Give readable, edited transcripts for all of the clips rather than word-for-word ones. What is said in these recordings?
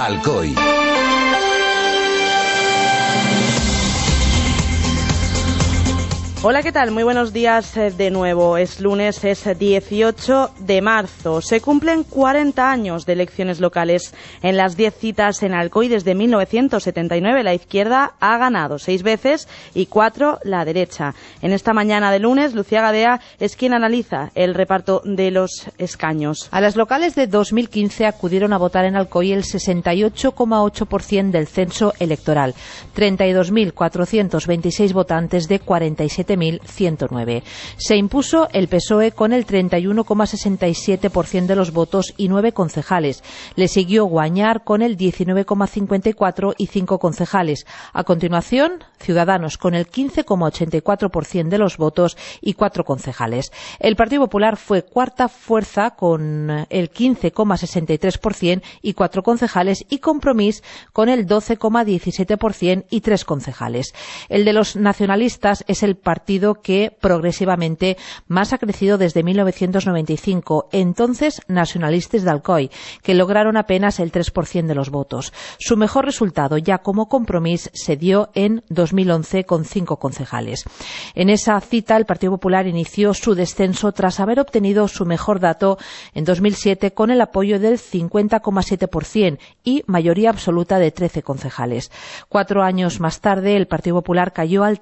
Alcoy. Hola, ¿qué tal? Muy buenos días de nuevo. Es lunes, es 18 de marzo. Se cumplen 40 años de elecciones locales. En las 10 citas en Alcoy desde 1979 la izquierda ha ganado 6 veces y 4 la derecha. En esta mañana de lunes, Lucía Gadea es quien analiza el reparto de los escaños. A las locales de 2015 acudieron a votar en Alcoy el 68,8% del censo electoral. 32.426 votantes de 47.109. Se impuso el PSOE con el 31,67% de los votos y 9 concejales. Le siguió Guañar con el 19,54% y 5 concejales. A continuación, Ciudadanos con el 15,84% de los votos y 4 concejales. El Partido Popular fue cuarta fuerza con el 15,63% y 4 concejales, y Compromís con el 12,17% y 3 concejales. El de los nacionalistas es el partido que progresivamente más ha crecido desde 1995, entonces Nacionalistes de Alcoy, que lograron apenas el 3% de los votos. Su mejor resultado ya como Compromís se dio en 2011 con 5 concejales. En esa cita el Partido Popular inició su descenso tras haber obtenido su mejor dato en 2007 con el apoyo del 50,7% y mayoría absoluta de 13 concejales. 4 años más tarde el Partido Popular cayó al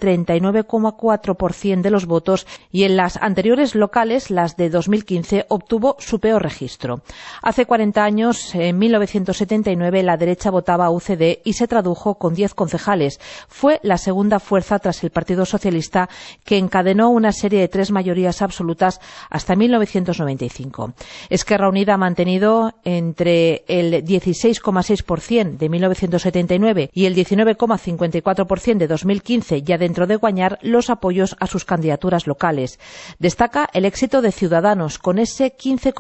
39,4% de los votos y en las anteriores locales, las de 2015, obtuvo su peor registro. Hace 40 años, en 1979, la derecha votaba a UCD y se tradujo con 10 concejales. Fue la segunda fuerza tras el Partido Socialista, que encadenó una serie de 3 mayorías absolutas hasta 1995. Esquerra Unida ha mantenido entre el 16,6% de 1979 y el 19,54% de 2015, ya dentro de Guañar, los apoyos a sus candidaturas locales. Destaca el éxito de Ciudadanos, con ese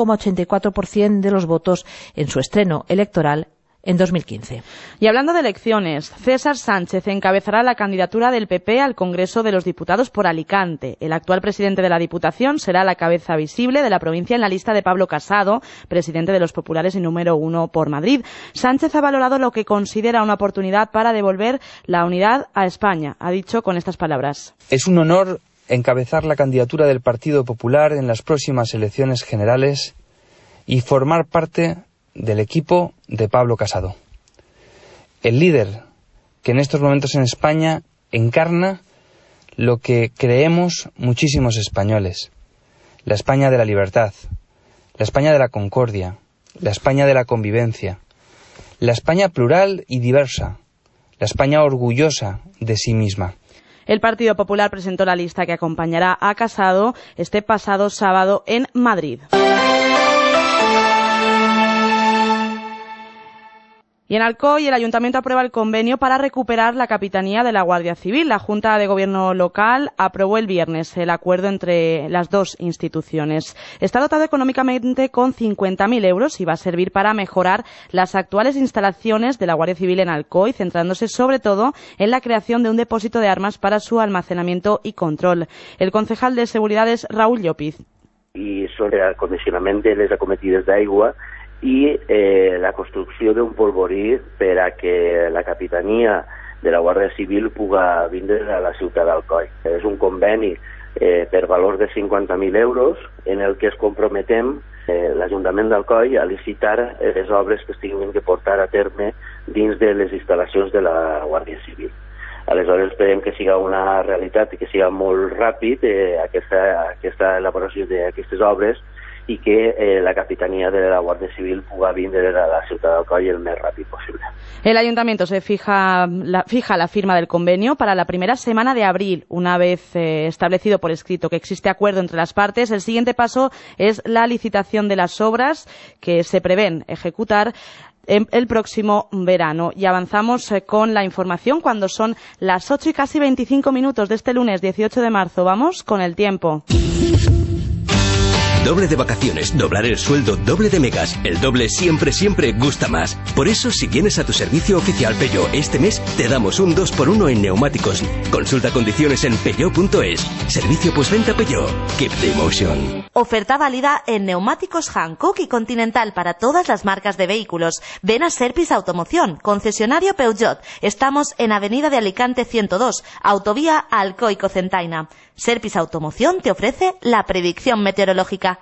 15,84% de los votos en su estreno electoral en 2015. Y hablando de elecciones, César Sánchez encabezará la candidatura del PP al Congreso de los Diputados por Alicante. El actual presidente de la Diputación será la cabeza visible de la provincia en la lista de Pablo Casado, presidente de los Populares y número 1 por Madrid. Sánchez ha valorado lo que considera una oportunidad para devolver la unidad a España. Ha dicho con estas palabras: es un honor encabezar la candidatura del Partido Popular en las próximas elecciones generales y formar parte del equipo de Pablo Casado, el líder que en estos momentos en España encarna lo que creemos muchísimos españoles: la España de la libertad, la España de la concordia, la España de la convivencia, la España plural y diversa, la España orgullosa de sí misma. El Partido Popular presentó la lista que acompañará a Casado este pasado sábado en Madrid. Y en Alcoy, el Ayuntamiento aprueba el convenio para recuperar la capitanía de la Guardia Civil. La Junta de Gobierno local aprobó el viernes el acuerdo entre las dos instituciones. Está dotado económicamente con 50.000 euros y va a servir para mejorar las actuales instalaciones de la Guardia Civil en Alcoy, centrándose sobre todo en la creación de un depósito de armas para su almacenamiento y control. El concejal de Seguridad es Raúl Llopiz. I sobre el condicionament de les acometides d'aigua i la construcció d'un polvorí per a que la capitania de la Guàrdia Civil puga vindre a la ciutat d'Alcoi. És un conveni per valor de 50.000 euros en el que es comprometem l'Ajuntament d'Alcoi a licitar les obres que es tinguin que portar a terme dins de les instal·lacions de la Guàrdia Civil. Aleshores esperem que siga una realitat i que siga molt ràpid aquesta elaboració d'aquestes obres y que la capitanía de la Guardia Civil pueda vindre a la ciudad de Alcoy el más rápido posible. El Ayuntamiento se fija la firma del convenio para la primera semana de abril. Una vez establecido por escrito que existe acuerdo entre las partes, el siguiente paso es la licitación de las obras que se prevén ejecutar el próximo verano. Y avanzamos con la información cuando son las 8 y casi 25 minutos de este lunes 18 de marzo. Vamos con el tiempo. Doble de vacaciones, doblar el sueldo, doble de megas. El doble siempre gusta más. Por eso, si vienes a tu servicio oficial Peugeot este mes, te damos un 2x1 en neumáticos. Consulta condiciones en peugeot.es. Servicio postventa Peugeot. Keep the emotion. Oferta válida en neumáticos Hankook y Continental para todas las marcas de vehículos. Ven a Serpis Automoción, concesionario Peugeot. Estamos en Avenida de Alicante 102, Autovía Alcoy-Cocentaina. Serpis Automoción te ofrece la predicción meteorológica.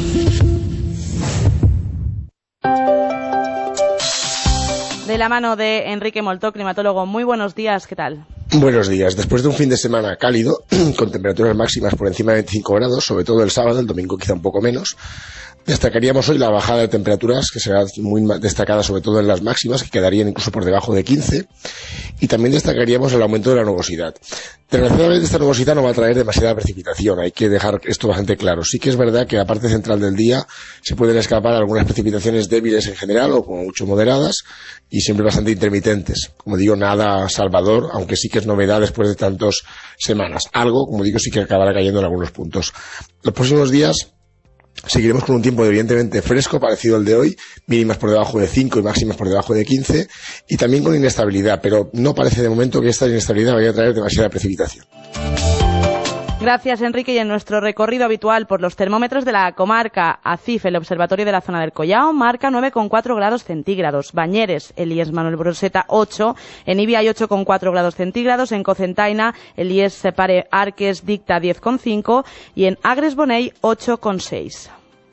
De la mano de Enrique Moltó, climatólogo. Muy buenos días, ¿qué tal? Buenos días. Después de un fin de semana cálido, con temperaturas máximas por encima de 25 grados, sobre todo el sábado, el domingo quizá un poco menos, destacaríamos hoy la bajada de temperaturas, que será muy destacada sobre todo en las máximas, que quedarían incluso por debajo de 15, y también destacaríamos el aumento de la nubosidad. Desgraciadamente esta nubosidad no va a traer demasiada precipitación, hay que dejar esto bastante claro. Sí que es verdad que a la parte central del día se pueden escapar algunas precipitaciones débiles en general, o como mucho moderadas, y siempre bastante intermitentes. Como digo, nada salvador, aunque sí que es novedad después de tantas semanas. Algo, como digo, sí que acabará cayendo en algunos puntos. Los próximos días seguiremos con un tiempo evidentemente fresco, parecido al de hoy, mínimas por debajo de 5 y máximas por debajo de 15, y también con inestabilidad, pero no parece de momento que esta inestabilidad vaya a traer demasiada precipitación. Gracias, Enrique. Y en nuestro recorrido habitual por los termómetros de la comarca, ACIF, el observatorio de la zona del Collao, marca 9,4 grados centígrados. Bañeres, Elías Manuel Broseta, 8. En Ibi hay 8,4 grados centígrados. En Cocentaina, Elías Pare Arques dicta 10,5. Y en Agres Bonell, 8,6.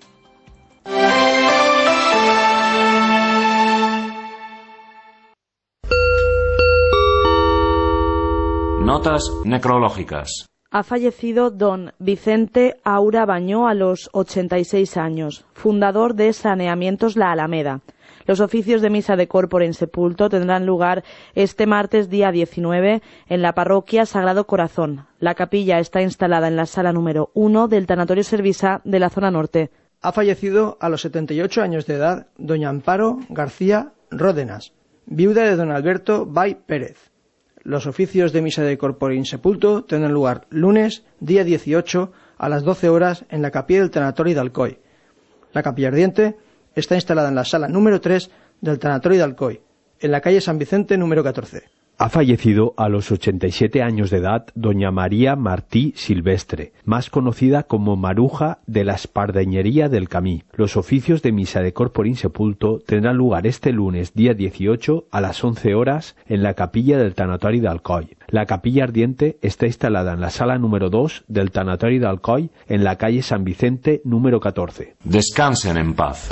Notas necrológicas. Ha fallecido don Vicente Aura Bañó a los 86 años, fundador de Saneamientos La Alameda. Los oficios de misa de corpore in sepulto tendrán lugar este martes día 19 en la parroquia Sagrado Corazón. La capilla está instalada en la sala número 1 del Tanatorio Servisa de la zona norte. Ha fallecido a los 78 años de edad doña Amparo García Ródenas, viuda de don Alberto Bay Pérez. Los oficios de misa de corpore in sepulto tendrán lugar lunes, día 18, a las 12 horas en la capilla del Tanatorio de Alcoy. La capilla ardiente está instalada en la sala número 3 del Tanatorio de Alcoy, en la calle San Vicente número 14. Ha fallecido a los 87 años de edad doña María Martí Silvestre, más conocida como Maruja de la Espardeñería del Camí. Los oficios de misa de corpore in sepulto tendrán lugar este lunes día 18 a las 11 horas en la capilla del Tanatorio de Alcoy. La capilla ardiente está instalada en la sala número 2 del Tanatorio de Alcoy en la calle San Vicente número 14. Descansen en paz.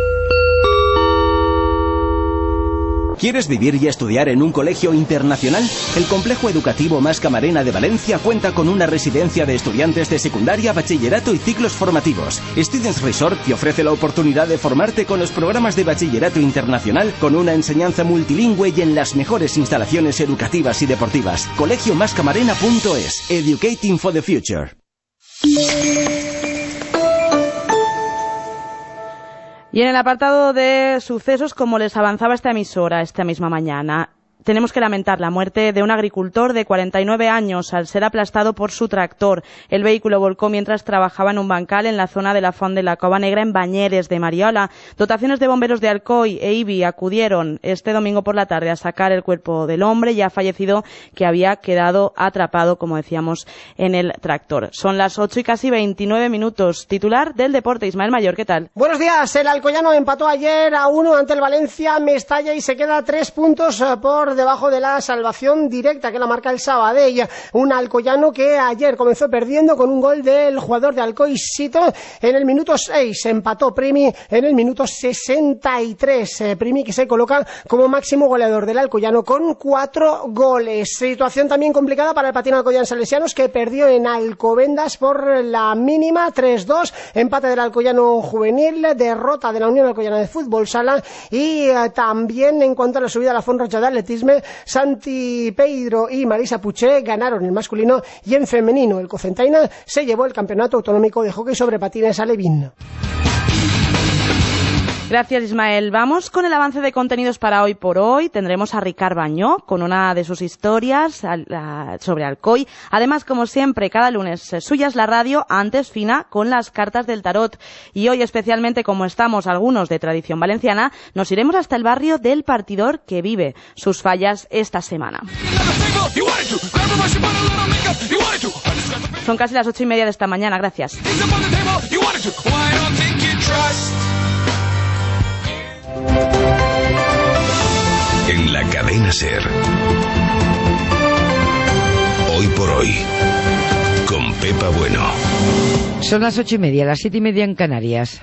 ¿Quieres vivir y estudiar en un colegio internacional? El Complejo Educativo Mascamarena de Valencia cuenta con una residencia de estudiantes de secundaria, bachillerato y ciclos formativos. Students Resort te ofrece la oportunidad de formarte con los programas de bachillerato internacional con una enseñanza multilingüe y en las mejores instalaciones educativas y deportivas. colegiomascamarena.es. Educating for the Future. Y en el apartado de sucesos, como les avanzaba esta emisora esta misma mañana, tenemos que lamentar la muerte de un agricultor de 49 años al ser aplastado por su tractor. El vehículo volcó mientras trabajaba en un bancal en la zona de la Font de la Cova Negra en Bañeres de Mariola. Dotaciones de bomberos de Alcoy e Ibi acudieron este domingo por la tarde a sacar el cuerpo del hombre ya fallecido que había quedado atrapado, como decíamos, en el tractor. Son las 8 y casi 29 minutos. Titular del deporte, Ismael Mayor, ¿qué tal? Buenos días. El alcoyano empató ayer a 1 ante el Valencia Mestalla y se queda 3 puntos por debajo de la salvación directa que la marca el Sabadell. Un alcoyano que ayer comenzó perdiendo con un gol del jugador de Alcoy, Sito, en el minuto 6. Empató Primi en el minuto 63. Primi que se coloca como máximo goleador del alcoyano con 4 goles. Situación también complicada para el Patín Alcoyano Salesianos que perdió en Alcobendas por la mínima 3-2. Empate del alcoyano juvenil, derrota de la Unión Alcoyana de Fútbol Sala y también en cuanto a la subida a la Font Roja de Atletisme, Santi Peidro y Marisa Puché ganaron el masculino y en femenino el Cocentaina se llevó el campeonato autonómico de hockey sobre patines alevín. Gracias, Ismael. Vamos con el avance de contenidos para Hoy por Hoy. Tendremos a Ricard Bañó con una de sus historias sobre Alcoy. Además, como siempre, cada lunes Suya es la radio, antes Fina con las cartas del tarot. Y hoy, especialmente como estamos algunos de tradición valenciana, nos iremos hasta el barrio del Partidor, que vive sus fallas esta semana. Son casi las 8:30 de esta mañana. Gracias. En la cadena SER. Hoy por Hoy. Con Pepa Bueno. Son las 8:30, las 7:30 en Canarias.